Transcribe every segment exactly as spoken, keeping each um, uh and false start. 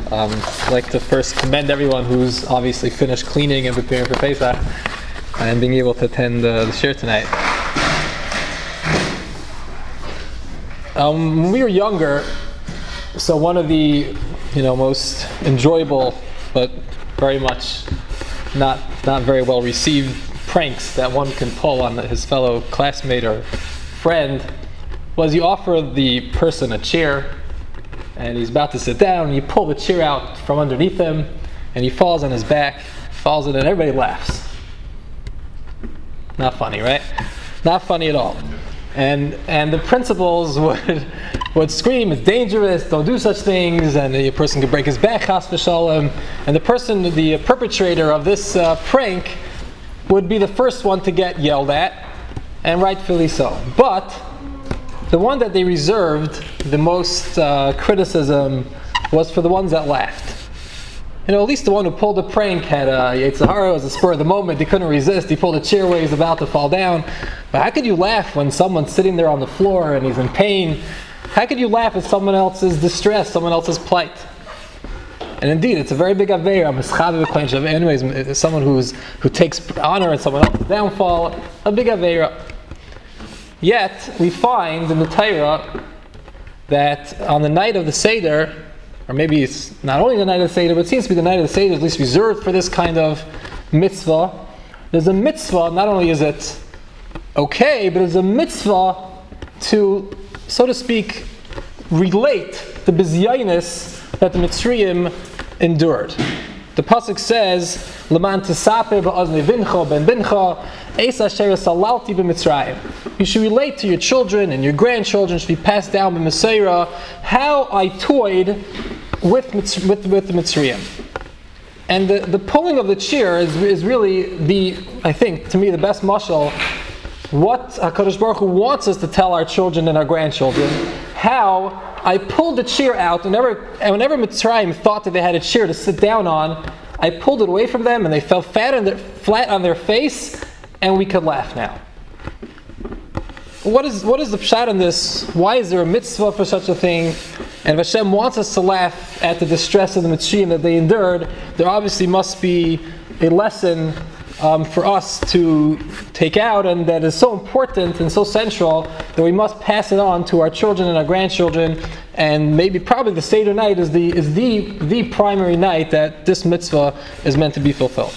Um, I'd like to first commend everyone who's obviously finished cleaning and preparing for Pesach and being able to attend uh, the shir tonight. Um, when we were younger, so one of the you know most enjoyable but very much not not very well received pranks that one can pull on his fellow classmate or friend was you offer the person a chair and he's about to sit down and you pull the chair out from underneath him and he falls on his back, falls in, and everybody laughs. Not funny, right? Not funny at all. And and the principals would would scream, it's dangerous, don't do such things, and a person could break his back, chas v'shalom. And the person, the perpetrator of this uh, prank would be the first one to get yelled at, and rightfully so. But the one that they reserved the most uh, criticism was for the ones that laughed. You know, at least the one who pulled the prank had a Yetzer Hara, was a spur of the moment. He couldn't resist. He pulled a chair where he's about to fall down. But how could you laugh when someone's sitting there on the floor and he's in pain? How could you laugh at someone else's distress, someone else's plight? And indeed, it's a very big aveira. Anyways, someone who's who takes honor in someone else's downfall, a big aveira. Yet, we find in the Torah that on the night of the Seder, or maybe it's not only the night of the Seder, but it seems to be the night of the Seder, at least reserved for this kind of mitzvah. There's a mitzvah, not only is it okay, but it's a mitzvah to, so to speak, relate the bizyaynis that the Mitzrayim endured. The pasuk says, "Leman tesaper ba'oznei bincha ben bincha, es asher salalti b'Mitzrayim." You should relate to your children and your grandchildren, should be passed down by Mesorah, how I toyed with with with the Mitzrayim. And the, the pulling of the chair is, is really the, I think, to me, the best mashal. What HaKadosh Baruch Hu wants us to tell our children and our grandchildren, how I pulled the chair out, and whenever, and whenever Mitzrayim thought that they had a chair to sit down on, I pulled it away from them, and they fell flat on their, flat on their face, and we could laugh now. What is what is the pshat in this? Why is there a mitzvah for such a thing? And if Hashem wants us to laugh at the distress of the Mitzrayim that they endured, there obviously must be a lesson um, for us to take out, and that is so important and so central that we must pass it on to our children and our grandchildren. And maybe probably the Seder night is the is the the primary night that this mitzvah is meant to be fulfilled.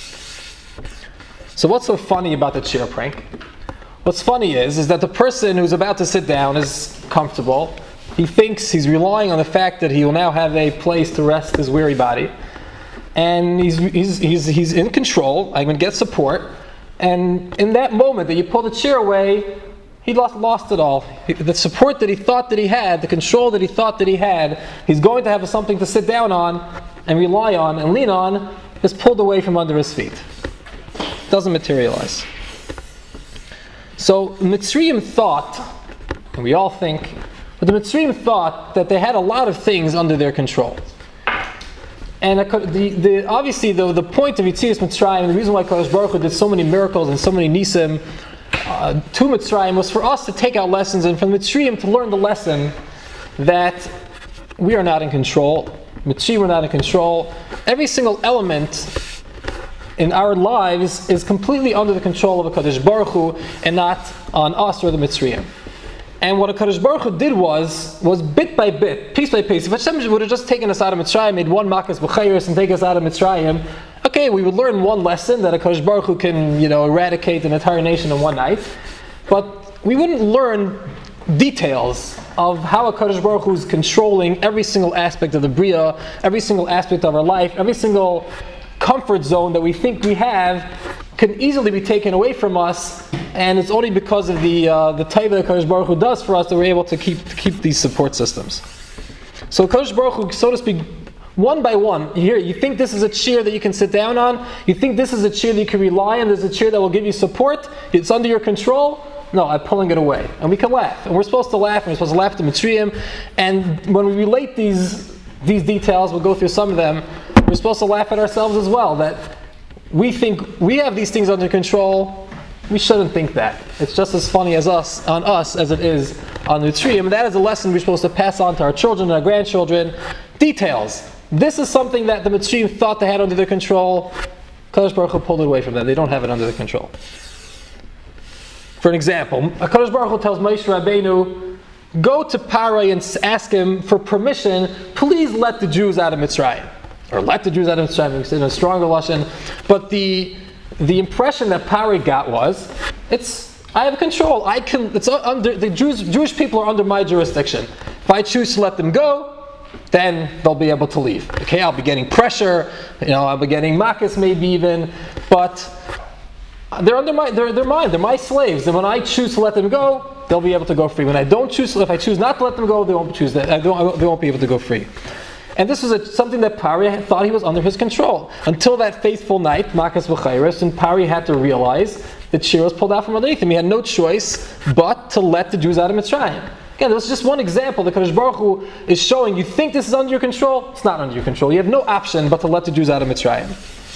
So what's so funny about the chair prank? What's funny is, is that the person who's about to sit down is comfortable. He thinks he's relying on the fact that he will now have a place to rest his weary body. And he's he's he's, he's in control. I'm going to get support. And in that moment that you pull the chair away, he lost, lost it all. The support that he thought that he had, the control that he thought that he had, he's going to have something to sit down on and rely on and lean on, is pulled away from under his feet. Doesn't materialize. So Mitzrayim thought, and we all think, but the Mitzrayim thought that they had a lot of things under their control. And the, the, obviously the, the point of Yetzias Mitzrayim, the reason why Kadosh Baruch Hu did so many miracles and so many nisim uh, to Mitzrayim, was for us to take out lessons, and from Mitzrayim to learn the lesson that we are not in control. Mitzrayim are not in control. Every single element in our lives is completely under the control of HaKadosh Baruch Hu and not on us or the Mitzrayim. And what HaKadosh Baruch Hu did was, was bit by bit, piece by piece. If Hashem would have just taken us out of Mitzrayim, made one Makas B'chayris and take us out of Mitzrayim, okay, we would learn one lesson that HaKadosh Baruch Hu can, you know, eradicate an entire nation in one night. But we wouldn't learn details of how HaKadosh Baruch Hu is controlling every single aspect of the Bria, every single aspect of our life, every single comfort zone that we think we have can easily be taken away from us, and it's only because of the uh, the taiva that Kadosh Baruch Hu does for us that we're able to keep to keep these support systems. So Kadosh Baruch Hu, so to speak, one by one, here you think this is a chair that you can sit down on, you think this is a chair that you can rely on, there's a chair that will give you support, it's under your control. No, I'm pulling it away, and we can laugh, and we're supposed to laugh, and we're supposed to laugh at the Mitzrayim, and when we relate these these details, we'll go through some of them. We're supposed to laugh at ourselves as well, that we think we have these things under control. We shouldn't think that. It's just as funny as us on us as it is on the Mitzrayim. And that is a lesson we're supposed to pass on to our children and our grandchildren. Details. This is something that the Mitzrayim thought they had under their control. HaKadosh Baruch Hu pulled it away from them. They don't have it under their control. For an example, HaKadosh Baruch Hu tells Moshe Rabbeinu, go to Parai and ask him for permission, please let the Jews out of Mitzrayim. Or let the Jews out of Mitzrayim, we say in a stronger lashon. But the the impression that Parai got was, it's I have control. I can. It's under the Jews. Jewish people are under my jurisdiction. If I choose to let them go, then they'll be able to leave. Okay, I'll be getting pressure. You know, I'll be getting makas maybe even, but they're under my. They're they're mine. They're my slaves. And when I choose to let them go, they'll be able to go free. When I don't choose, if I choose not to let them go, they won't choose that. I don't, they won't be able to go free. And this was a, something that Pari thought he was under his control. Until that faithful night, Makas V'chayres, and Pari had to realize that Shir was pulled out from underneath him. He had no choice but to let the Jews out of Mitzrayim. Again, this is just one example. The Kadosh Baruch Hu is showing, you think this is under your control? It's not under your control. You have no option but to let the Jews out of Mitzrayim.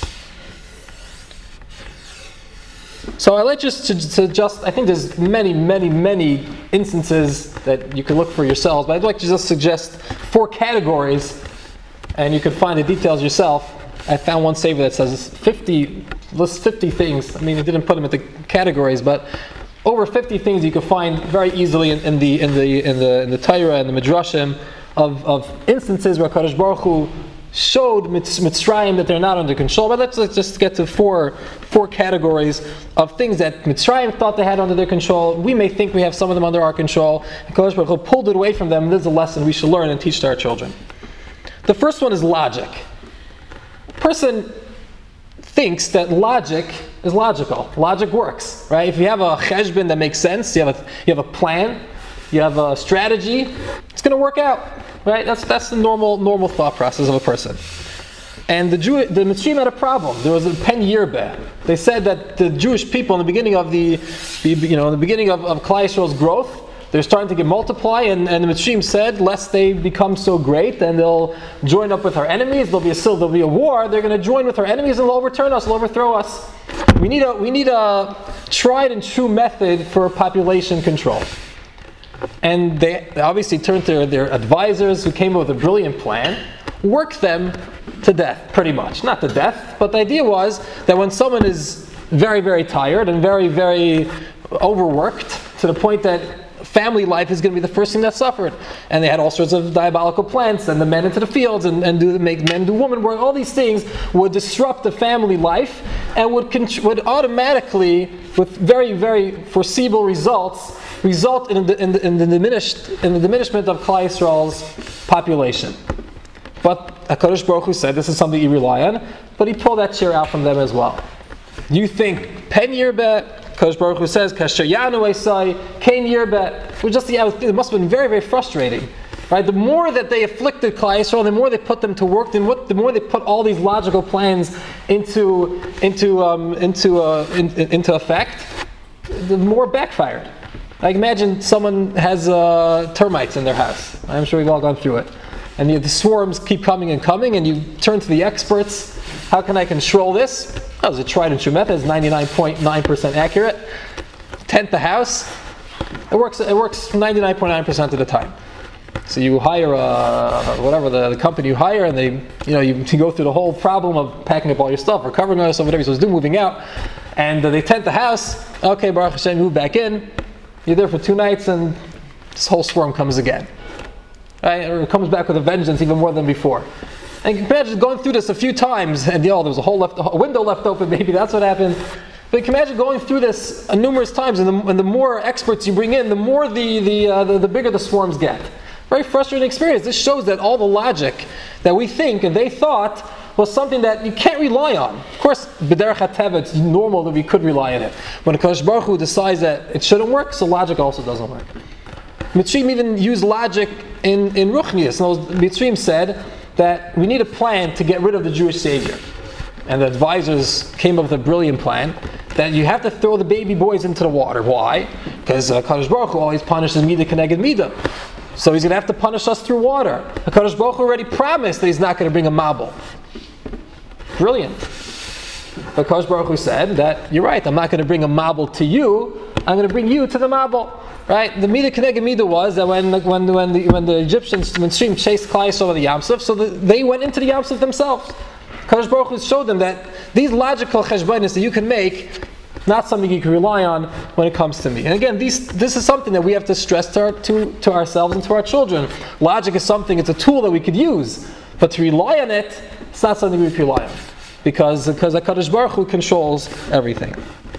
So I like just to, to just, I think there's many, many, many instances that you can look for yourselves, but I'd like to just suggest four categories, and you can find the details yourself. I found one saver that says fifty, lists fifty things. I mean, it didn't put them into categories, but over fifty things you can find very easily in, in the in the in the in the Torah and the Midrashim of, of instances where Kadosh Baruch Hu showed Mitzrayim that they're not under control. But let's, let's just get to four four categories of things that Mitzrayim thought they had under their control. We may think we have some of them under our control. And Kadosh Baruch Hu pulled it away from them. This is a lesson we should learn and teach to our children. The first one is logic. A person thinks that logic is logical. Logic works, right? If you have a cheshbon that makes sense, you have a you have a plan, you have a strategy, it's going to work out, right? That's that's the normal normal thought process of a person. And the Jew, the Mitzrayim had a problem. There was a pen yirbeh. They said that the Jewish people in the beginning of the, the you know, in the beginning of, of Klal Yisrael's growth, they're starting to get multiply, and, and the Mitzrayim said, lest they become so great, and they'll join up with our enemies. There'll be a there'll be a war. They're going to join with our enemies, and they'll overturn us. They'll overthrow us. We need a we need a tried and true method for population control. And they obviously turned to their, their advisors, who came up with a brilliant plan. Work them to death, pretty much. Not to death, but the idea was that when someone is very, very tired and very, very overworked, to the point that family life is going to be the first thing that suffered, and they had all sorts of diabolical plans, send the men into the fields and, and do make men do woman work. All these things would disrupt the family life and would would automatically, with very, very foreseeable results, result in the, in the, in the diminished in the diminishment of Klal Yisrael's population. But HaKadosh Baruch Hu said this is something you rely on, but he pulled that chair out from them as well. You think pen yirbeh, HaKadosh Baruch Hu says kasher yanu esai kain yirbeh. It just the it must have been very, very frustrating, right? The more that they afflicted Klal Yisrael, the more they put them to work, the more, the more they put all these logical plans into into um, into uh, in, into effect, the more backfired. Like imagine someone has uh, termites in their house. I'm sure we've all gone through it. And the, the swarms keep coming and coming, and you turn to the experts. How can I control this? That was a tried and true method. It's ninety-nine point nine percent accurate. Tent the house. It works. It works ninety-nine point nine percent of the time. So you hire a, whatever the, the company you hire, and they, you know, you, you go through the whole problem of packing up all your stuff, recovering all your stuff, whatever you're supposed to do, moving out, and uh, they tent the house. Okay, Baruch Hashem, move back in. You're there for two nights, and this whole swarm comes again. Right? Or it comes back with a vengeance, even more than before. And you can imagine going through this a few times, and you know, there was a hole left, a window left open. Maybe that's what happened. But you can imagine going through this uh, numerous times, and the, and the more experts you bring in, the more the the, uh, the the bigger the swarms get. Very frustrating experience. This shows that all the logic that we think and they thought was something that you can't rely on. Of course, b'derech hateva, it's normal that we could rely on it. When HaKadosh Baruch Hu decides that it shouldn't work, so logic also doesn't work. Mitzrayim even used logic in in Ruchnius. Mitzrayim said that we need a plan to get rid of the Jewish savior. And the advisors came up with a brilliant plan that you have to throw the baby boys into the water. Why? Because uh, HaKadosh Baruch Hu always punishes Midah Keneged Midah. So he's going to have to punish us through water. HaKadosh Baruch Hu already promised that he's not going to bring a mabul. Brilliant. But HaKadosh Baruch Hu said that, you're right, I'm not going to bring a mabul to you, I'm going to bring you to the mabul. Right? The Mida Keneged Mida was that when when when the when the Egyptians when Mitzrayim chased Klal Yisrael over the Yam Suf, so the, they went into the Yam Suf themselves. Kadosh Baruch Hu showed them that these logical cheshbonos that you can make, not something you can rely on when it comes to me. And again, these, this is something that we have to stress to, our, to, to ourselves and to our children. Logic is something, it's a tool that we could use, but to rely on it, it's not something we can rely on. Because, because HaKadosh Baruch Hu controls everything.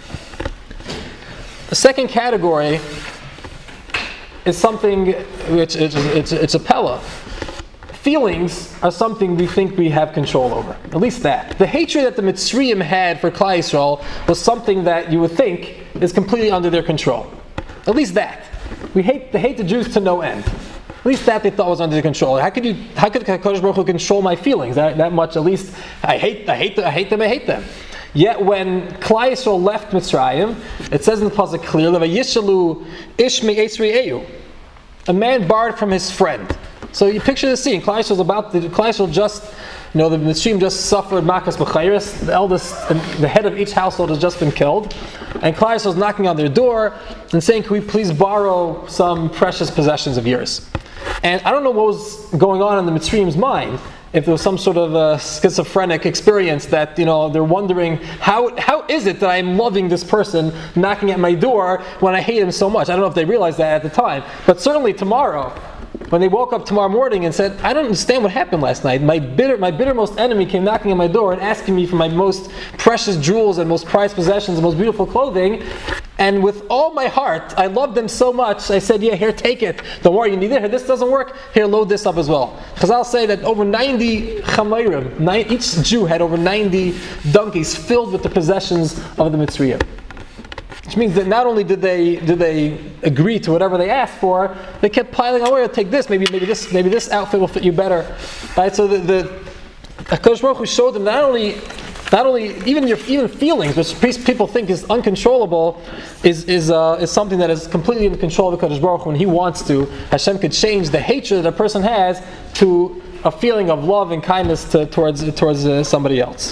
The second category is something which it's, it's, it's a pella. Feelings are something we think we have control over. At least that. The hatred that the Mitzrayim had for Klal Yisrael was something that you would think is completely under their control. At least that. We hate they hate the Jews to no end. At least that they thought was under their control. How could you? How could HaKadosh Baruch Hu control my feelings that, that much? At least I hate I hate I hate them I hate them. Yet when Klal Yisrael left Mitzrayim, it says in the pasuk clearly, "Vayishalu ish me'esrei eyu." A man borrowed from his friend. So you picture the scene. Klal Yisrael about the Klal Yisrael just, you know, the Mitzrayim just suffered makas b'chayris. The eldest, the head of each household has just been killed, and Klal Yisrael is knocking on their door and saying, "Can we please borrow some precious possessions of yours?" And I don't know what was going on in the Mitzrayim's mind. If there was some sort of a schizophrenic experience that, you know, they're wondering, how how is it that I'm loving this person knocking at my door when I hate him so much? I don't know if they realized that at the time, but certainly tomorrow, when they woke up tomorrow morning and said, I don't understand what happened last night. My bitter, my bittermost enemy came knocking at my door and asking me for my most precious jewels and most prized possessions and most beautiful clothing. And with all my heart, I loved them so much, I said, yeah, here, take it. Don't worry, you need it. This doesn't work. Here, load this up as well. Because I'll say that over ninety chamayrim, each Jew had over ninety donkeys filled with the possessions of the Mitzrayim. Which means that not only did they did they agree to whatever they asked for, they kept piling on. Oh, take this. Maybe maybe this maybe this outfit will fit you better, right? So the the HaKadosh Baruch Hu showed them not only not only even your even feelings, which people think is uncontrollable, is is uh, is something that is completely in control of HaKadosh Baruch Hu. When He wants to, Hashem could change the hatred that a person has to a feeling of love and kindness to, towards towards uh, somebody else.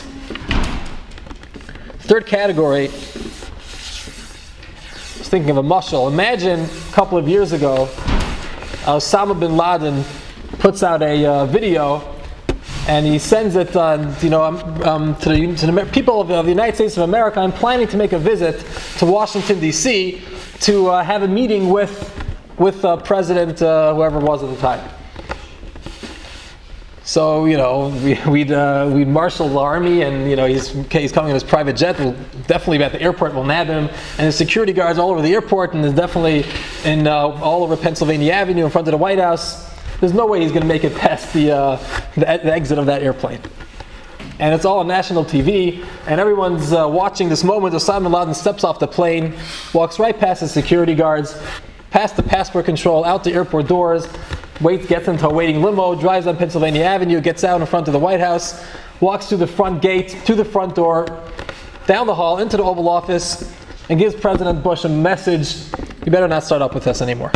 Third category. Thinking of a mashal. Imagine a couple of years ago, Osama bin Laden puts out a uh, video, and he sends it, uh, you know, um, um, to, the, to the people of, of the United States of America. I'm planning to make a visit to Washington D C to uh, have a meeting with with uh, President uh, whoever it was at the time. So, you know, we, we'd uh, we'd marshal the army, and, you know, he's he's coming in his private jet. We'll definitely be at the airport. We'll nab him, and the security guards all over the airport, and there's definitely in uh, all over Pennsylvania Avenue in front of the White House. There's no way he's going to make it past the, uh, the the exit of that airplane. And it's all on national T V, and everyone's uh, watching this moment. Osama bin Laden steps off the plane, walks right past the security guards, past the passport control, out the airport doors. Waits, gets into a waiting limo, drives on Pennsylvania Avenue, gets out in front of the White House, walks through the front gate, to the front door, down the hall, into the Oval Office, and gives President Bush a message: you better not start up with us anymore.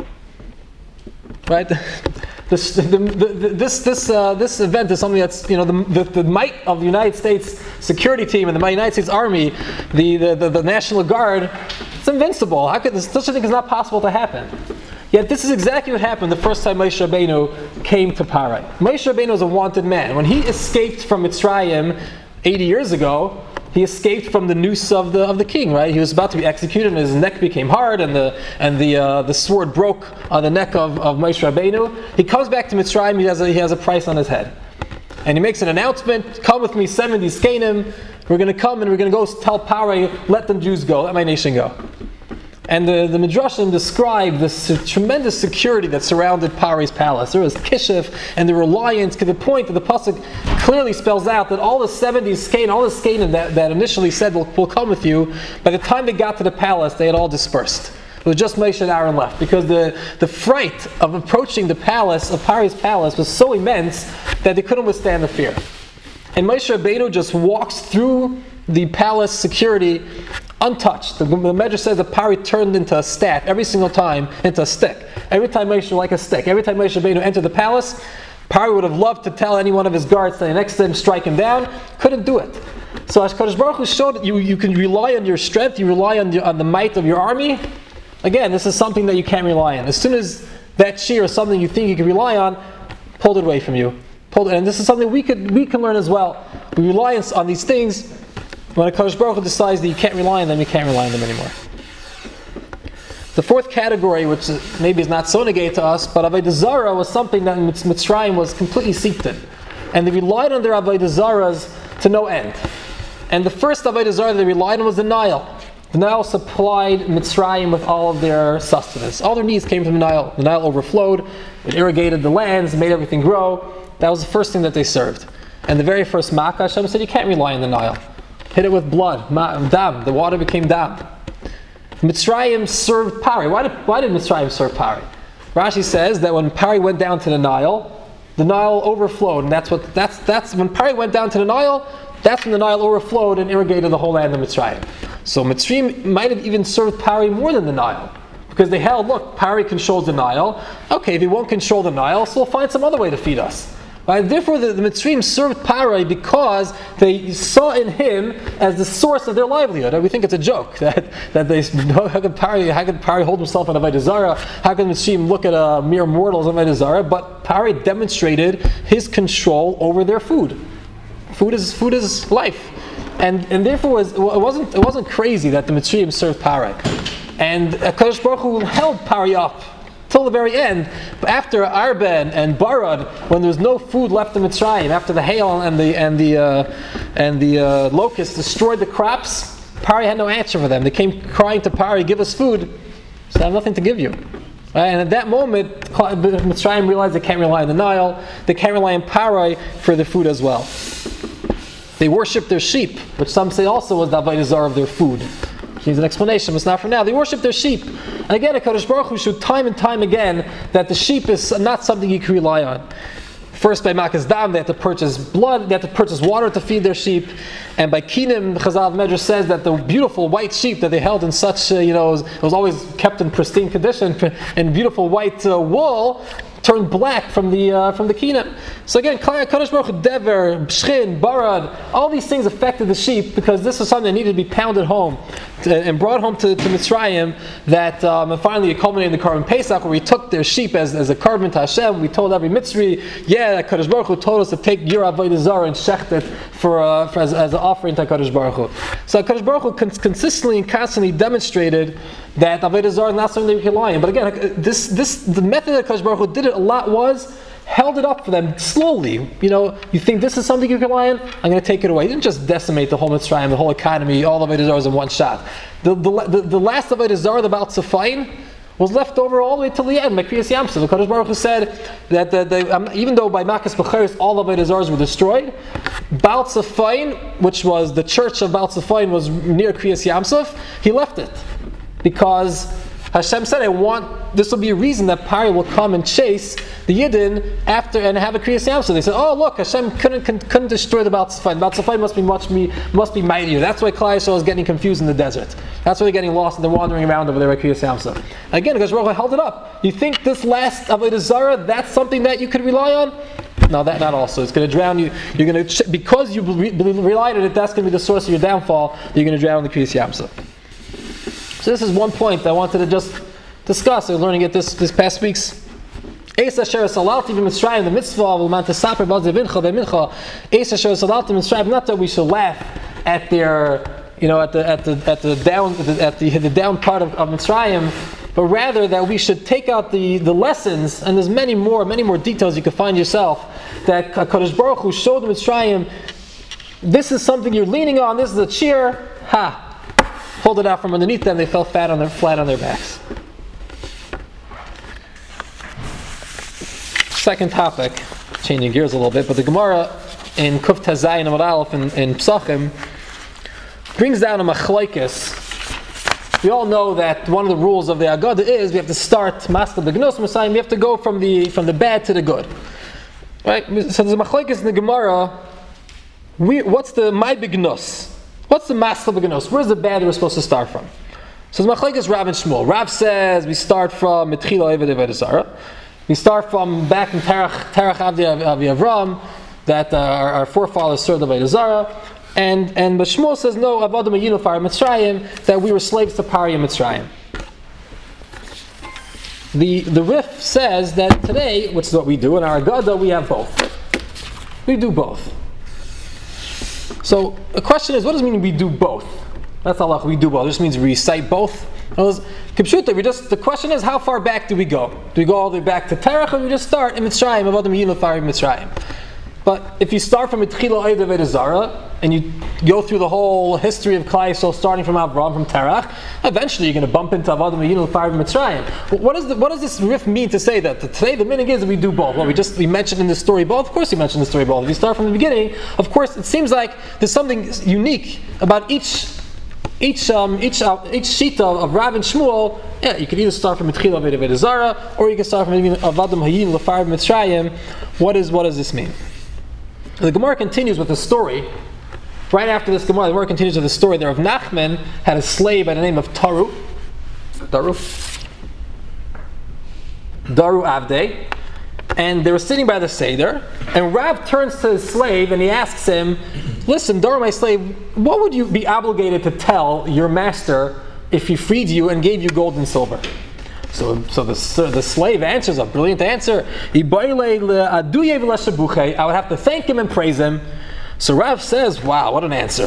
Right? This, the, the, this, this, uh, this event is something that's, you know, the, the, the might of the United States security team and the United States Army, the, the, the, the National Guard, it's invincible. How could this, such a thing is not possible to happen? Yet this is exactly what happened the first time Moshe Rabbeinu came to Parai. Moshe Rabbeinu was a wanted man. When he escaped from Mitzrayim eighty years ago, he escaped from the noose of the of the king. Right? He was about to be executed, and his neck became hard, and the and the uh, the sword broke on the neck of, of Moshe Rabbeinu. He comes back to Mitzrayim. He has a, he has a price on his head, and he makes an announcement: "Come with me, seventy skenim. We're going to come and we're going to go tell Parai, let the Jews go, let my nation go." And the, the Midrashim describe this tremendous security that surrounded Parai's palace. There was kishuf and the reliance, to the point that the pasuk clearly spells out that all the seventy skein, all the skein that, that initially said will will come with you, by the time they got to the palace, they had all dispersed. It was just Moshe and Aaron left, because the, the fright of approaching the palace, of Parai's palace, was so immense that they couldn't withstand the fear. And Moshe Rabbeinu just walks through the palace security untouched. The, the Medrash says that Parai turned into a staff every single time, into a stick. Every time Moshe, like a stick. Every time Moshe Rabbeinu entered the palace, Parai would have loved to tell any one of his guards standing next to him, strike him down. Couldn't do it. So HaKadosh Baruch Hu showed that you, you can rely on your strength, you rely on the, on the might of your army, Again, this is something that you can't rely on. As soon as that shear is something you think you can rely on, pulled it away from you. Pulled it, and this is something we could we can learn as well. We rely on, on these things. When a Kadosh Baruch Hu decides that you can't rely on them, you can't rely on them anymore. The fourth category, which maybe is not so negate to us, but Avodah Zarah was something that in Mitzrayim was completely seeped in. And they relied on their Avodah Zarahs to no end. And the first Avodah Zarah they relied on was the Nile. The Nile supplied Mitzrayim with all of their sustenance. All their needs came from the Nile. The Nile overflowed, it irrigated the lands, made everything grow. That was the first thing that they served. And the very first Makkah, Hashem said, you can't rely on the Nile. Hit it with blood, dam. The water became dam. Mitzrayim served Pari. Why did, why did Mitzrayim serve Pari? Rashi says that when Pari went down to the Nile, the Nile overflowed. And that's what that's that's when Pari went down to the Nile, that's when the Nile overflowed and irrigated the whole land of Mitzrayim. So Mitzrayim might have even served Pari more than the Nile. Because they held, look, Pari controls the Nile. Okay, if he won't control the Nile, so we'll find some other way to feed us. Right? Therefore, the, the Mitzrayim served Pari because they saw in him as the source of their livelihood. We think it's a joke that, that they know how could Pari how could Pari hold himself on Avodah Zarah? How can Mitzrayim look at a mere mortals on Avodah Zarah? But Pari demonstrated his control over their food. Food is food is life. And and therefore it wasn't it wasn't crazy that the Mitzrayim served Pari, and HaKadosh Baruch Hu held Pari up till the very end. After Arben and Barad, when there was no food left in Mitzrayim, after the hail and the and the uh, and the uh, locusts destroyed the crops, Pari had no answer for them. They came crying to Pari, "Give us food." So I have nothing to give you. Right? And at that moment, Mitzrayim realized they can't rely on the Nile. They can't rely on Pari for their food as well. They worshipped their sheep, which some say also was the Avodah Zarah of their food. Which needs an explanation, but it's not for now. They worshipped their sheep. And again, HaKadosh Baruch Hu showed time and time again that the sheep is not something you can rely on. First, by Makas Dam, they had to purchase blood, they had to purchase water to feed their sheep. And by Kinim, Chazal Medrash says that the beautiful white sheep that they held in such, uh, you know, it was, it was always kept in pristine condition, in beautiful white uh, wool, turned black from the uh, from the Kinim. So again, Kadosh Baruch Hu, Dever, Shchin, Barad, all these things affected the sheep because this was something that needed to be pounded home to, and brought home to, to Mitzrayim. That um, and finally it culminated in the Karban Pesach, where we took their sheep as, as a carbon to Hashem. We told every Mitzri, yeah, that Kadosh Baruch Hu told us to take your Avodah Zarah and shecht it for, uh, for as, as an offering to Kadosh Baruch Hu. So Kadosh Baruch Hu cons- consistently and constantly demonstrated that Avodah Zarah is not something that we can rely on. But again, this this the method that Kadosh Baruch Hu did it a lot was held it up for them slowly. You know, you think this is something you can rely on? I'm going to take it away. He didn't just decimate the whole Mitzrayim, the whole economy, all the Avodah Zarahs in one shot. The the, the, the last Avodah Zarah, the Baal Tzefayin, was left over all the way till the end. Kriyas Yamsuf, the Kadosh Baruch Hu said that the, the, um, even though by Makas Becheres all the Avodah Zarahs were destroyed, Baal Tzefayin, which was the church of Baal Tzefayin, was near Kriyas Yamsuf, he left it because Hashem said, I want, this will be a reason that Pari will come and chase the Yidden after and have a Kriyas Yamsuf. They said, oh look, Hashem couldn't couldn't, couldn't destroy the Baal Tzefayin. Baal Tzefayin must be much me must be mightier. That's why Klal Yisrael is getting confused in the desert. That's why they're getting lost and they're wandering around over there at Kriyas Yamsuf. Again, because Baruch Hu held it up. You think this last Avodah Zarah, that's something that you could rely on? No, that not also. It's going to drown you. You're going to because you re- relied on it. That's going to be the source of your downfall. You're going to drown in the Kriyas Yamsuf. So this is one point I wanted to just discuss. I was learning it this, this past week's. Eis asher salalti b'Mitzrayim, the mitzvah of l'man tesaper b'al zevincha b'mincha. Eis asher salalti b'Mitzrayim. Not that we should laugh at their, you know, at the at the at the down at the the down part of, of Mitzrayim, but rather that we should take out the, the lessons. And there's many more many more details you can find yourself that Kadosh Baruch Hu showed Mitzrayim. This is something you're leaning on. This is a cheer. Ha. Pulled it out from underneath them. They fell flat on their flat on their backs. Second topic, changing gears a little bit, but the Gemara in Kuf Tazayin Amud Aleph in, in Psachim brings down a machlokes. We all know that one of the rules of the Agada is we have to start Master Begnos Messiah. We have to go from the from the bad to the good, right? So there's a machlokes in the Gemara. We, what's the my Begnos? What's the Master Begnos? Where's the bad we're supposed to start from? So the machlokes Rav and Shmuel. Rav says we start from Mitchila Eved Avodah Zarah. We start from back in Terach Terach Avdi Avi Avram, that uh, our, our forefathers served Avodah Zarah, and and but Shmuel says no, Avodah Mayinu Far Mitzrayim, that we were slaves to Pari and Mitzrayim. the, the Rif says that today, which is what we do in our Agada, we have both. We do both. So the question is, what does it mean we do both? That's Allah, we do both. It just means we recite both. Kipshuta, we just, the question is, how far back do we go? Do we go all the way back to Terach, or do we just start in Mitzrayim, Avodim Hayinu L'Farim Mitzrayim? But if you start from Mitchila Oida Veda Zara, and you go through the whole history of Klai Yisrael, starting from Avraham, from Terach, eventually you're going to bump into Avodim Hayinu L'Farim Mitzrayim. What, is the, what does this riff mean to say that? Today the meaning is that we do both. Well, we just we mentioned in the story both. Of course we mentioned the story both. If you start from the beginning, of course it seems like there's something unique about each Each um, each uh, each shita of Rav and Shmuel. Yeah, you could either start from Mitchila Veda Veda Zara, or you can start from Avodim Hayinu L'Farim Mitzrayim. What is what does this mean? The Gemara continues with the story. Right after this Gemara, the Gemara continues with the story there of Nachman had a slave by the name of Taru, Daru, Daru Avdei, and they were sitting by the Seder, and Rav turns to his slave and he asks him, "Listen, Daru, my slave, what would you be obligated to tell your master if he freed you and gave you gold and silver?" So, so the, the slave answers a brilliant answer. I would have to thank him and praise him. So Rav says, "Wow, what an answer!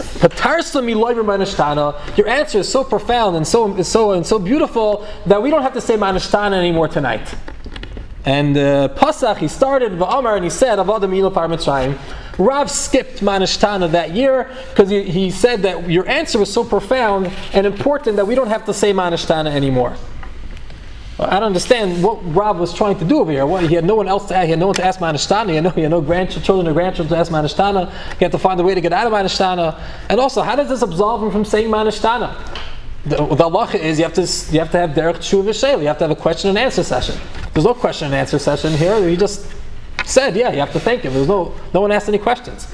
Your answer is so profound and so and so and so beautiful that we don't have to say Manashtana anymore tonight." And uh, Pasach, he started V'amar and he said, "Avodim Hayinu L'Farim Mitzrayim." Rav skipped Manashtana that year because he, he said that your answer was so profound and important that we don't have to say Manashtana anymore. Well, I don't understand what Rav was trying to do over here. What, he had no one else to ask. He had no one to ask Manashtana. He had no, he had no grandchildren or grandchildren to ask Manashtana. He had to find a way to get out of Manashtana. And also, how does this absolve him from saying Manashtana? The, the halacha is you have to you have to have derech tshuva v'sheila. You have to have a question and answer session. There's no question and answer session here. He just said, yeah, you have to thank him. There's no no one asked any questions.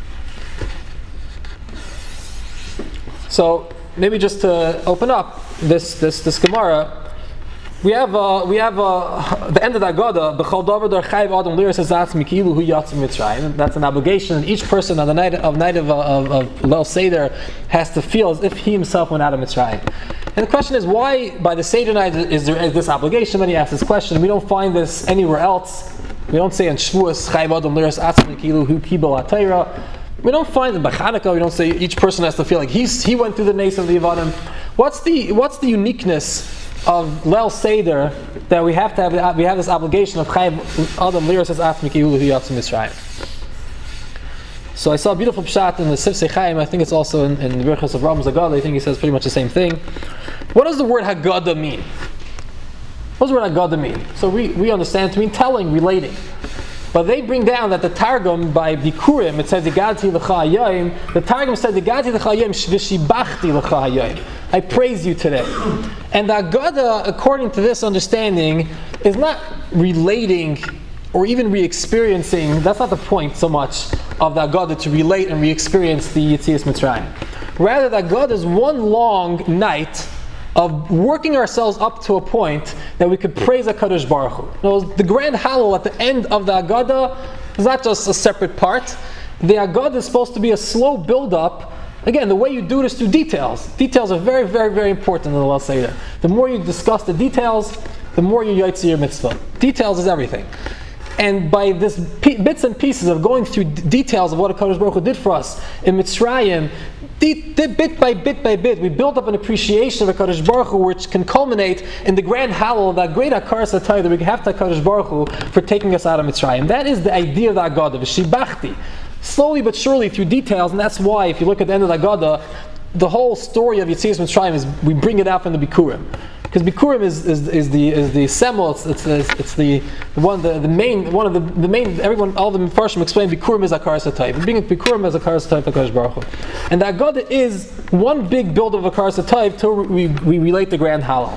So maybe just to open up this this this Gemara, we have uh, we have uh, the end of the Agada. B'chol davar dar chayv adam liras hazatzmi ki'ilu hu yatzim Mitzrayim. That's an obligation, and each person on the night of night of of, of Leil Seder has to feel as if he himself went out of Mitzrayim. And the question is, why by the Seder night is there is this obligation? When he asks this question, we don't find this anywhere else. We don't say in Shavuos chayv adam liras hazatzmi ki'ilu hu kibel atayra. We don't find it by Chanukah. We don't say each person has to feel like he's he went through the nace of the Yevadim. What's the what's the uniqueness of Leil Seder that we have to have we have this obligation of Chayv Adam Liras as Atzmi Ki'ulu Hu Yatzim Mitzrayim? So I saw a beautiful pshat in the Sifsei Chaim. I think it's also in, in the Birchas of Rambam Zagada. I think he says pretty much the same thing. What does the word Haggadah mean? What does the word Haggadah mean? So we, we understand to mean telling, relating. But they bring down that the Targum by Bikurim, it says, Igati l'cha hayayim, the Targum says, Igati l'cha hayayim, v'shibachti l'cha hayayim. I praise you today. And the Haggadah, according to this understanding, is not relating or even re-experiencing. That's not the point so much of the Haggadah, to relate and re-experience the Yetzias Mitzrayim. Rather, the Haggadah is one long night of working ourselves up to a point that we could praise HaKadosh Baruch Hu. Now, the grand Hallel at the end of the Haggadah is not just a separate part. The Haggadah is supposed to be a slow build-up. Again, the way you do this through details. Details are very, very, very important in the Leil Seder. The more you discuss the details, the more you yotzi your mitzvah. Details is everything. And by this p- bits and pieces of going through d- details of what HaKadosh Baruch Hu did for us in Mitzrayim, d- d- bit by bit by bit, we build up an appreciation of HaKadosh Baruch Hu, which can culminate in the grand Hallel of that great Hakaras HaTorah that we have to HaKadosh Baruch Hu for taking us out of Mitzrayim. That is the idea of the Haggadah, V'shibachti. Slowly but surely through details, and that's why if you look at the end of the Haggadah, the whole story of Yetzias Mitzrayim is we bring it out from the Bikurim. Because Bikurim is, is, is the is the semel, it's, it's, it's, it's the, the one the, the main one of the, the main everyone all the Mefarshim explain Bikurim is Hakaras HaTorah. We bring it Bikurim as Hakaras HaTorah for HaKadosh Baruch Hu. And the Haggadah is one big build of Hakaras HaTorah till we, we relate the grand Hallel.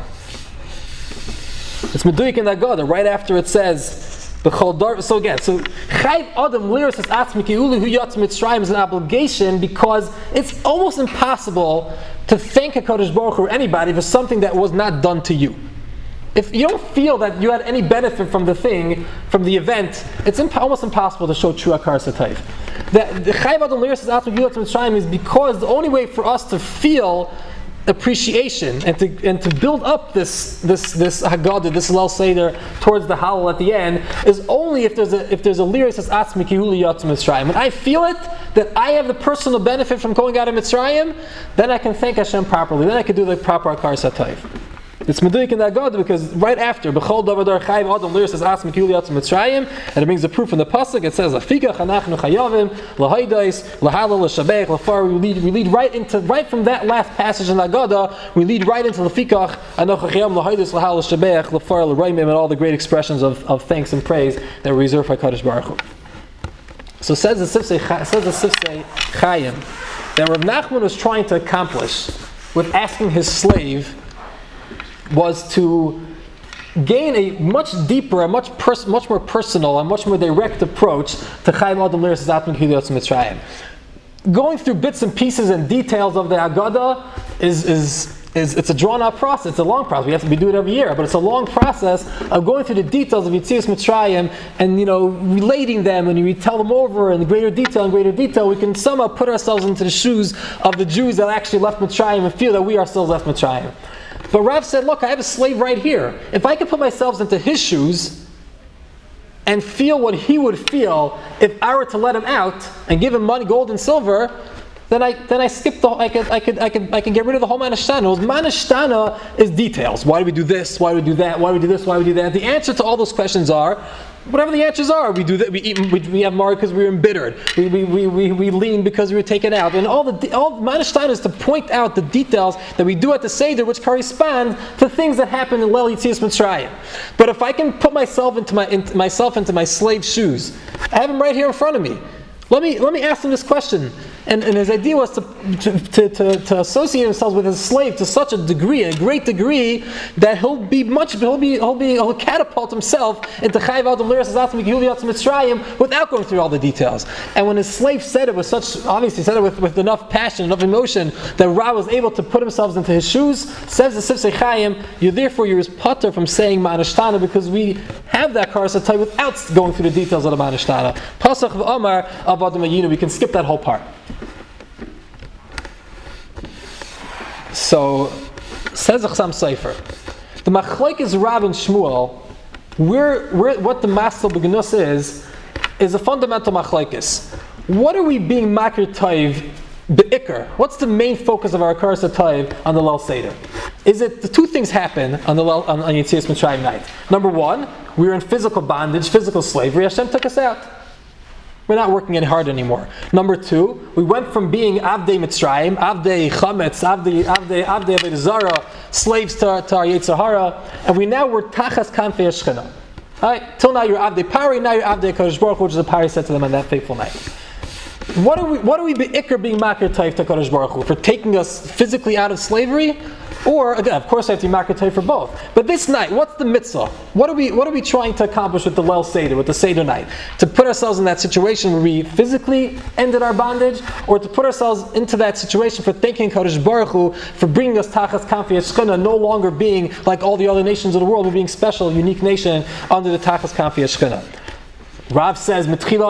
It's Meduyik in the Haggadah, right after it says so again, so Chayv Adam Liras as Atzmi Ki'ulu Hu Yatzim Mitzrayim is an obligation because it's almost impossible to thank HaKadosh Baruch Hu or anybody for something that was not done to you. If you don't feel that you had any benefit from the thing, from the event, it's imp- almost impossible to show true Hakaras HaTorah. The Chayv Adam Liras as Atzmi Ki'ulu Yatzim Mitzrayim is because the only way for us to feel appreciation and to and to build up this this this Haggadah, this Leil Seder towards the Hallel at the end is only if there's a if there's a lyric that says Atzmi Kihuli Yatzim Mitzrayim. When I feel it, that I have the personal benefit from going out of Mitzrayim, then I can thank Hashem properly. Then I can do the proper Akar Satayv. It's Meduik in that God because right after B'chol Davar Dar Chayim Adam Lir says Atzmi Kihuli Yatzim Mitzrayim, and it brings the proof in the pasuk. It says Afika Chanachnu Chayavim Lahaydais Lahalal L'Shabech Lafar. We lead we lead right into right from that last passage in Haggadah. We lead right into Lafikach Anoch Chayam Lahaydais Lahalal L'Shabech Lafar L'Raimim and all the great expressions of, of thanks and praise that we reserve for HaKadosh Baruch Hu. So says the Sifsei says the Sifsei Chaim that Rav Nachman was trying to accomplish with asking his slave was to gain a much deeper, a much pers- much more personal, a much more direct approach to Chaim Adam Liris Zatman Kiyot Mitzrayim. Going through bits and pieces and details of the Haggadah is is is it's a drawn-out process. It's a long process. We have to be doing it every year, but it's a long process of going through the details of Yetzias Mitzrayim and you know relating them, and we tell them over in greater detail and greater detail. We can somehow put ourselves into the shoes of the Jews that actually left Mitzrayim and feel that we ourselves left Mitzrayim. But Rav said, look, I have a slave right here. If I could put myself into his shoes and feel what he would feel if I were to let him out and give him money, gold and silver, then I then I skipped the I could I could I could I can get rid of the whole Manashtana. Manashtana is details. Why do we do this? Why do we do that? Why do we do this? Why do we do that? The answer to all those questions are whatever the answers are. We do that. We eat. We, we have marred because we were embittered. We we, we we we lean because we were taken out. And all the all Manashtana is to point out the details that we do at the Seder, which correspond to things that happen in Leil Yetzias Mitzrayim. But if I can put myself into my into myself into my slave's shoes, I have him right here in front of me. Let me let me ask him this question. And, and his idea was to to, to to associate himself with his slave to such a degree, a great degree, that he'll be much he'll be he'll be he'll catapult himself into Chayav Adam Liras Zatzmi Kihuli Yatzim Mitzrayim without going through all the details. And when his slave said it with such obviously said it with, with enough passion, enough emotion that Ra was able to put himself into his shoes, says the Sifsei Chaim, you therefore you're potter from saying Manashtana because we have that Karasatay without going through the details of the Manashtana. Pasach v'Amar of Adam Ayinu, we can skip that whole part. So, says the Chassam Sofer, the Machlokes Rav and Shmuel, we're, we're, what the Masel B'Gnus is, is a fundamental Machlokes. What are we being Makir Taiv Be'ikr? What's the main focus of our Akaras Taiv on the Leil Seder? Is it the two things happen on the Leil, on, on Yetzias Mitzrayim night? Number one, we were in physical bondage, physical slavery. Hashem took us out. We're not working any hard anymore. Number two, we went from being Avdei Mitzrayim, Avdei Chametz, Avdei Avdei Avdei Avodah Zarah, slaves to, to our Yetzer Hara, and we now were Tachas Kanfei Shechina. Right? Till now you're Avdei Pari, now you're Avdei Kodesh Baruch Hu, which is the Pari said to them on that fateful night. What are we? What are we be'ikr being makir taif to Kodesh Baruch Hu for taking us physically out of slavery? Or again, of course, I have to be makir taif for both. But this night, what's the mitzvah? What are we? What are we trying to accomplish with the Leil Seder, with the Seder night? To put ourselves in that situation where we physically ended our bondage, or to put ourselves into that situation for thanking Kodesh Baruch Hu for bringing us tachas kanfei shechina, no longer being like all the other nations of the world, but being special, unique nation under the tachas kanfei shechina. Rav says,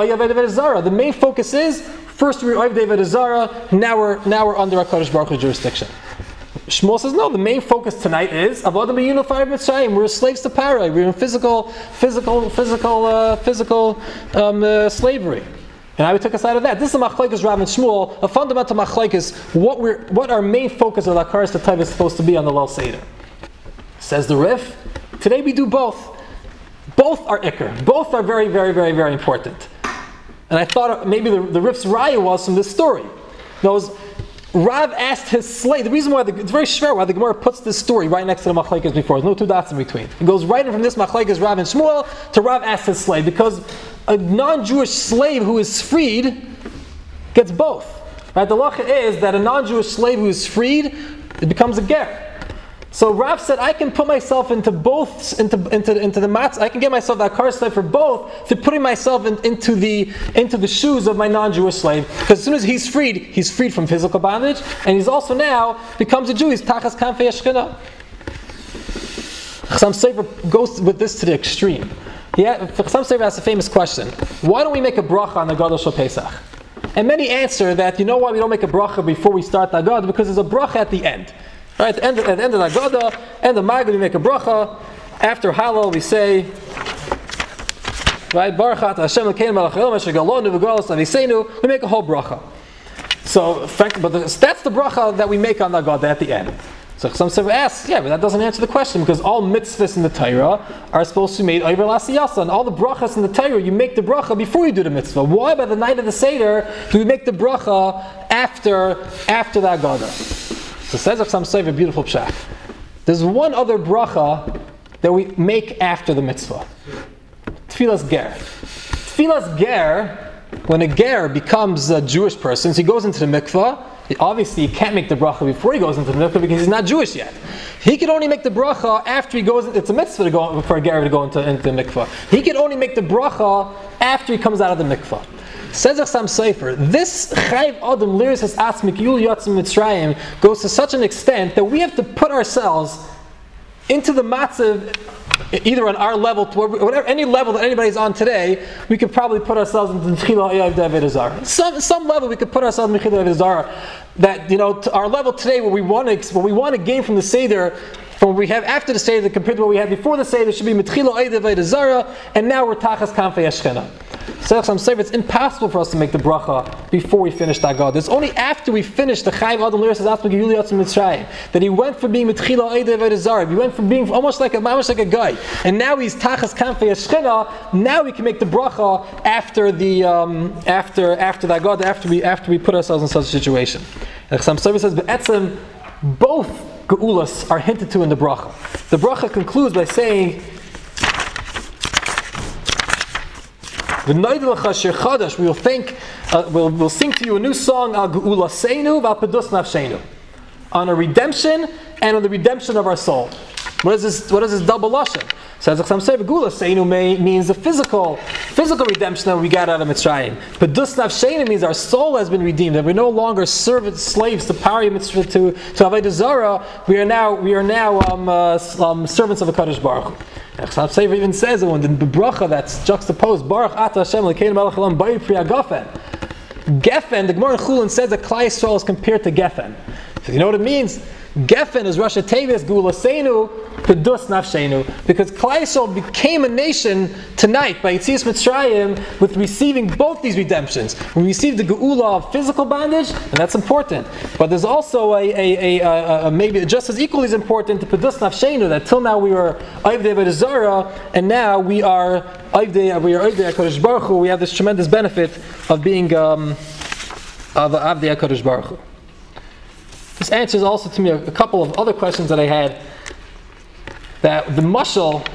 the main focus is, first we were Oiv Avodah Zarah, now we're, now we're under our Kodesh Baruch Hu jurisdiction. Shmuel says, no, the main focus tonight is, Avodah B'Unified Mitzrayim, we're slaves to Parai, we're in physical, physical, physical, uh, physical um, uh, slavery. And I would take us out of that. This is the Machlokes Rav and Shmuel, a fundamental Machlokes, what we're, what our main focus of the Akaras Taiv is supposed to be on the Leil Seder. Says the Rif, today we do both. Both are ikr. Both are very, very, very, very important. And I thought maybe the, the Rif's raya was from this story. Those Rav asked his slave. The reason why the, it's very shver why the Gemara puts this story right next to the Machlokes before. There's no two dots in between. It goes right in from this Machlokes Rav and Shmuel to Rav asked his slave, because a non-Jewish slave who is freed gets both. Right? The lacha is that a non-Jewish slave who is freed, it becomes a ger. So Rav said, I can put myself into both, into into into the mats. I can get myself that car slave for both, to putting myself in, into the into the shoes of my non-Jewish slave. Because as soon as he's freed, he's freed from physical bondage, and he's also now becomes a Jew. He's tachas kanfei shechina. Chassam Sofer goes with this to the extreme. Yeah, Chassam Sofer asks a famous question: why don't we make a bracha on the Gadol Shel Pesach? And many answer that, you know why we don't make a bracha before we start the Haggadah? Because there's a bracha at the end. Right, at the end of, at the end of the Haggadah, end of Magid, we make a bracha. After Hallel, we say, right, Baruch Ata Hashem Elokeinu melech haolam asher galonu v'galos aviseinu. We make a whole bracha. So, but the, that's the bracha that we make on the Haggadah at the end. So some say, ask, yeah, but that doesn't answer the question, because all mitzvahs in the Torah are supposed to be made over l'asiyasa, and all the brachas in the Torah, you make the bracha before you do the mitzvah. Why, by the night of the Seder, do we make the bracha after after the Haggadah? So says Chassam Sofer, a beautiful pshat. There's one other bracha that we make after the mitzvah. Tfilas ger. Tfilas ger, when a ger becomes a Jewish person, so he goes into the mikvah, obviously he can't make the bracha before he goes into the mikvah because he's not Jewish yet. He can only make the bracha after he goes, it's a mitzvah to go, for a ger to go into, into the mikvah. He can only make the bracha after he comes out of the mikvah. Says Chassam Sofer, this Chayv Adam Liris Has Atzmik Yul Yatzim Mitzrayim goes to such an extent that we have to put ourselves into the matzav, either on our level, to whatever, any level that anybody's on today, we could probably put ourselves into the Tchila Ayav David Azar. Some some level we could put ourselves in the Tchila Ayav Azar. That, you know, to our level today, where we want to, what we want to gain from the Seder, from what we have after the Seder compared to what we had before the Seder, should be Mitchila Ayav Azara, and now we're Tachas Kanfei Hashchina. So I'm saying it's impossible for us to make the bracha before we finish that God. It's only after we finish the Chayv Adam Liris Has Atzmik Yul Yatzim Mitzrayim that he went from being Mitchila Ayav Azara. He went from being almost like a almost like a guy, and now he's Tachas Kanfei Hashchina. Now we can make the bracha after the um, after after that God, after we after we put ourselves in such a situation. And Chassam Sofer says, "Be'etzem, both geulas are hinted to in the bracha." The bracha concludes by saying, we will think, uh, we'll, we'll sing to you a new song, Al Geula Seinu Val Pedus Nafshenu, on a redemption and on the redemption of our soul. What is this? What is this double lashon? Says Chassam Sofer, Geula Seinu means the physical, physical redemption that we got out of Mitzrayim. Pedus Nafshenu means our soul has been redeemed, that we're no longer servants, slaves to Pari Mitzvah, to to Avodah Zarah. We are now, we are now um, uh, um, servants of the Kadosh Baruch Hu. Chassam Sofer even says that when the bracha that's juxtaposed, Baruch Ata Hashem Elokeinu melech haolam ba'ir pri Gefen. Gefen, the Gemara in Chulin says that Klal Yisrael is compared to Gefen. So you know what it means? Gefen is Rosh Tevis Geula Seinu Pedus Nafshenu, because Klal Yisrael became a nation tonight by Yetzias Mitzrayim with receiving both these redemptions. We received the Geula of physical bondage, and that's important. But there's also a, a, a, a, a maybe just as equally as important to Pedus Nafshenu, that till now we were Avdei Avodah Zarah, and now we are Avdei we are Avdei HaKadosh Baruch Hu. We have this tremendous benefit of being um, of Avdei HaKadosh Baruch Hu. This answers also to me a, a couple of other questions that I had. That the mashal,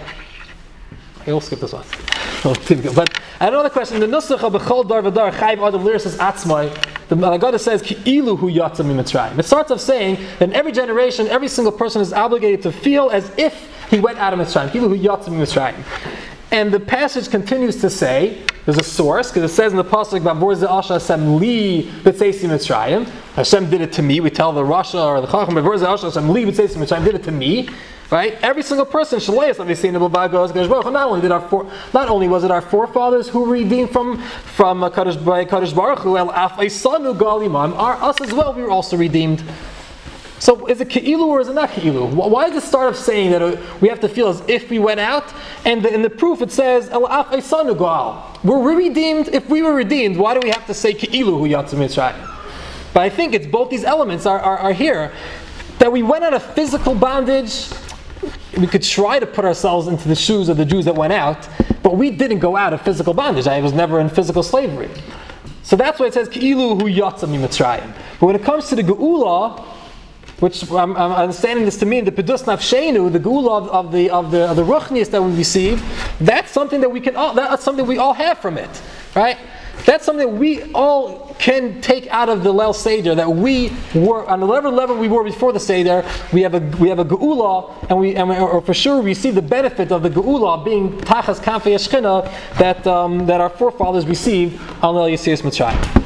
I will skip this one. But I had another question. The nusach of bechol dar v'dar chayv adam liris as atzmai. The Haggadah says ki'ilu hu yatzam mitzrayim. It starts off saying that in every generation, every single person is obligated to feel as if he went out of Mitzrayim. Ki'ilu hu yatzam mitzrayim. And the passage continues to say, there's a source, because it says in the pasuk, "Bavor ze asher Hashem li b'tzeisi Mitzrayim." Hashem did it to me. We tell the Rasha or the Chacham, "Bavor ze asher Hashem li b'tzeisi Mitzrayim," did it to me. Right? Every single person, Shalayas, obviously, not only did our for, not only was it our forefathers who redeemed from from uh, Kadosh, by Kadosh Baruch Hu, El Af Eisanu Galimam, us as well, we were also redeemed. So is it Ke'ilu or is it not Ke'ilu? Why does it start off saying that we have to feel as if we went out? And the, in the proof it says, El Af Eisanu Gal. Were we redeemed? If we were redeemed, why do we have to say Ke'ilu Hu Yatzim Mitzrayim? But I think it's both these elements are, are, are here. That we went out of physical bondage. We could try to put ourselves into the shoes of the Jews that went out, but we didn't go out of physical bondage. I was never in physical slavery. So that's why it says Ke'ilu Hu Yatzim Mitzrayim. But when it comes to the Geula, which I'm, I'm understanding this to mean the Pedus Nafshenu, the Geula of, of the of the of the Ruchnius that we receive, that's something that we can all that's something we all have from it, right? That's something we all can take out of the Leil Seder, that we were on the level level we were before the Seder. We have a we have a Geula, and we and we, or for sure we receive the benefit of the Geula being Tachas Kanfei Hashchina that um, that our forefathers received on Leil Yetzias Mitzrayim.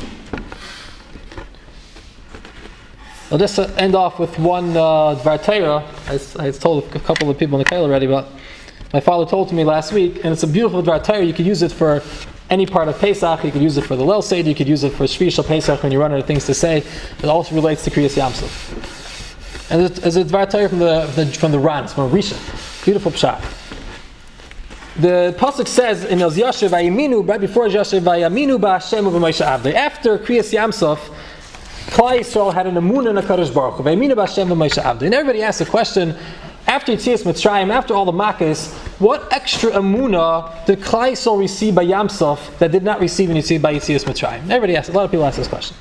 I'll just end off with one uh, Dvar Torah. I, I told a couple of people in the Kail already, but my father told to me last week, and it's a beautiful Dvar Torah. You could use it for any part of Pesach. You could use it for the Leil Seder. You could use it for Shvi Shel Pesach when you run out of things to say. It also relates to Kriyas Yamsuf. And there's a Dvar Torah from the, the from the Ran, from Risha. Beautiful pshat. The pasuk says in Oz Yasher Vayaminu, right before Yasher Vayaminu Ba'Hashem u'B'Moshe Avdei. After Kriyas Yamsuf, Klal Yisrael had an emunah in HaKadosh Baruch Hu. Vayaminu Ba'Hashem u'B'Moshe Avdei. And everybody asks the question, after Yetzias Mitzrayim, after all the Makkos, what extra emunah did Klal Yisrael receive by Yamsuf that did not receive in Yetzias by Yetzias Mitzrayim? Everybody asks. A lot of people ask this question.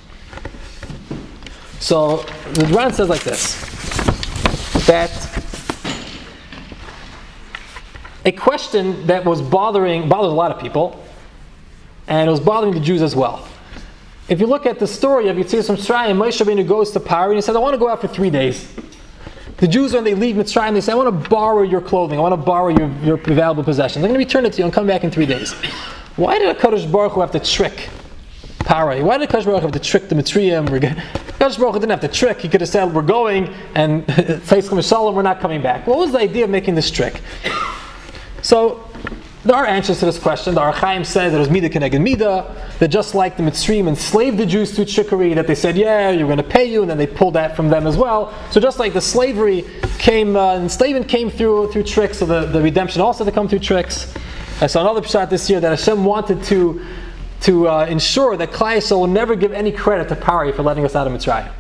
So the Ran says like this, that a question that was bothering bothers a lot of people, and it was bothering the Jews as well. If you look at the story of Yetzias Mitzrayim, Moshe Rabbeinu goes to Paro and he says, I want to go out for three days. The Jews, when they leave Mitzrayim, they say, I want to borrow your clothing, I want to borrow your, your valuable possessions. I'm going to return it to you and come back in three days. Why did HaKadosh Baruch Hu have to trick Paro? Why did HaKadosh Baruch Hu have to trick the Mitzrayim? HaKadosh Baruch Hu didn't have to trick. He could have said, we're going, and we're not coming back. What was the idea of making this trick? So, there are answers to this question. The Ar Chaim says that it was Midah Keneged Midah, that just like the Mitzrayim enslaved the Jews through trickery, that they said, yeah, you're going to pay you, and then they pulled that from them as well. So just like the slavery came, uh, enslavement came through through tricks, so the, the redemption also had to come through tricks. I saw another pshat this year that Hashem wanted to to uh, ensure that Klal Yisrael will never give any credit to Pari for letting us out of Mitzrayim.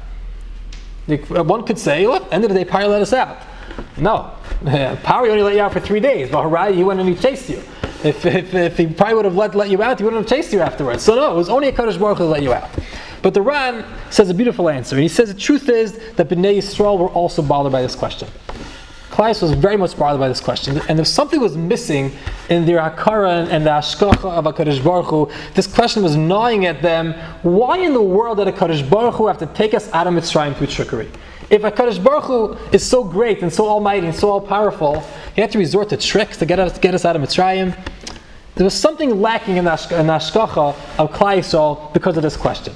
One could say, look, end of the day, Pari let us out. No. Pari only let you out for three days. But Harai, he went and he chased you. If, if, if he probably would have let, let you out, he wouldn't have chased you afterwards. So no, it was only a HaKadosh Baruch Hu that let you out. But the Ran says a beautiful answer. He says the truth is that Bnei Yisrael were also bothered by this question. Klal Yisrael was very much bothered by this question. And if something was missing in their Hakara and the Hashkacha of HaKadosh Baruch Hu, this question was gnawing at them. Why in the world did HaKadosh Baruch Hu have to take us out of Mitzrayim through trickery? If HaKadosh Baruch Hu is so great and so almighty and so all-powerful, he had to resort to tricks to get us, to get us out of Mitzrayim. There was something lacking in the Hashkacha of Klal Yisrael because of this question.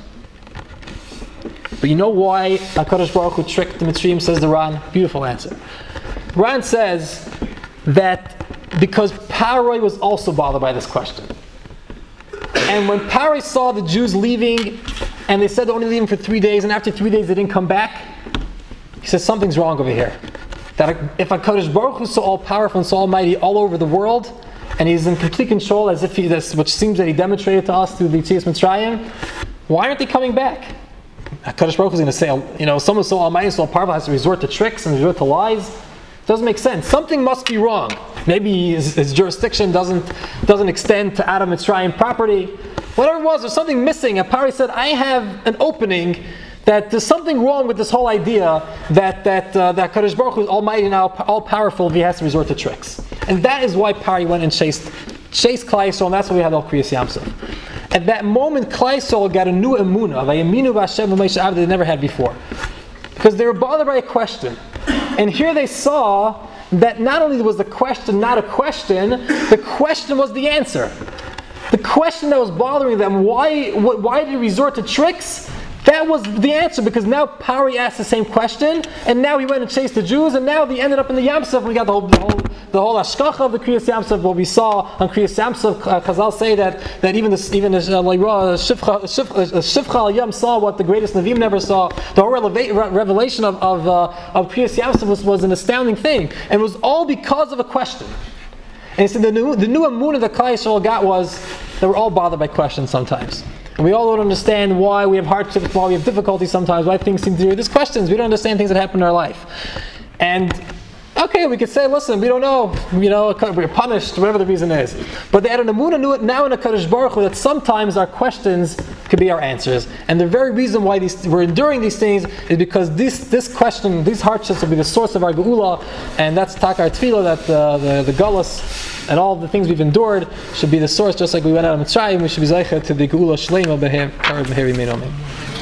But you know why HaKadosh Baruch Hu tricked the Mitzrayim, says the Ran? Beautiful answer. Ran says that because Paroi was also bothered by this question. And when Paroi saw the Jews leaving, and they said they're only leaving for three days, and after three days they didn't come back, he says something's wrong over here. That if HaKadosh Baruch Hu is so all-powerful and so almighty all over the world, and he's in complete control, as if he does, which seems that he demonstrated to us through the Yetzias Mitzrayim, why aren't they coming back? HaKadosh Baruch Hu is going to say, you know, someone so almighty and so all-powerful has to resort to tricks and resort to lies. Doesn't make sense. Something must be wrong. Maybe his, his jurisdiction doesn't doesn't extend to Adam Mitzrayim property. Whatever it was, there's something missing. And Pari said, I have an opening that there's something wrong with this whole idea that that uh, that Kadosh Baruch Hu is almighty and all, all powerful if he has to resort to tricks. And that is why Pari went and chased chased Klal Yisrael, and that's why we had all Kriyas Yamsuf. At that moment, Klal Yisrael got a new emunah, Vayaminu B'Hashem U'Moshe Avdei, they never had before. Because they were bothered by a question. And here they saw that not only was the question not a question, the question was the answer. The question that was bothering them, why why did he resort to tricks? That was the answer, because now Pari asked the same question, and now he went and chased the Jews, and now they ended up in the Yamsuf. We got the whole the whole, the whole Hashkacha of the Kriyas Yamsuf. What we saw on Kriyas Yamsuf, uh, Chazal say that that even the even the Shifcha al Yam saw what the greatest Nevi'im never saw. The whole releva- revelation of of, uh, of Kriyas Yamsuf was, was an astounding thing, and it was all because of a question. And so the new the new emunah that Klal Yisrael got was they were all bothered by questions sometimes. And we all don't understand why we have hardships, why we have difficulties sometimes, why things seem to be. There's questions. We don't understand things that happen in our life. And, okay, we could say, listen, we don't know, you know, we're punished, whatever the reason is. But the Adon Emunah knew it now in the HaKadosh Baruch Hu that sometimes our questions could be our answers. And the very reason why these, we're enduring these things is because this this question, these hardships will be the source of our Geula, and that's Takar Tefillah, that uh, the, the Gullus, and all the things we've endured should be the source, just like we went out of Mitzrayim, we should be Zaycha to the Geula Shleima Behem, or Beheri Min Omen.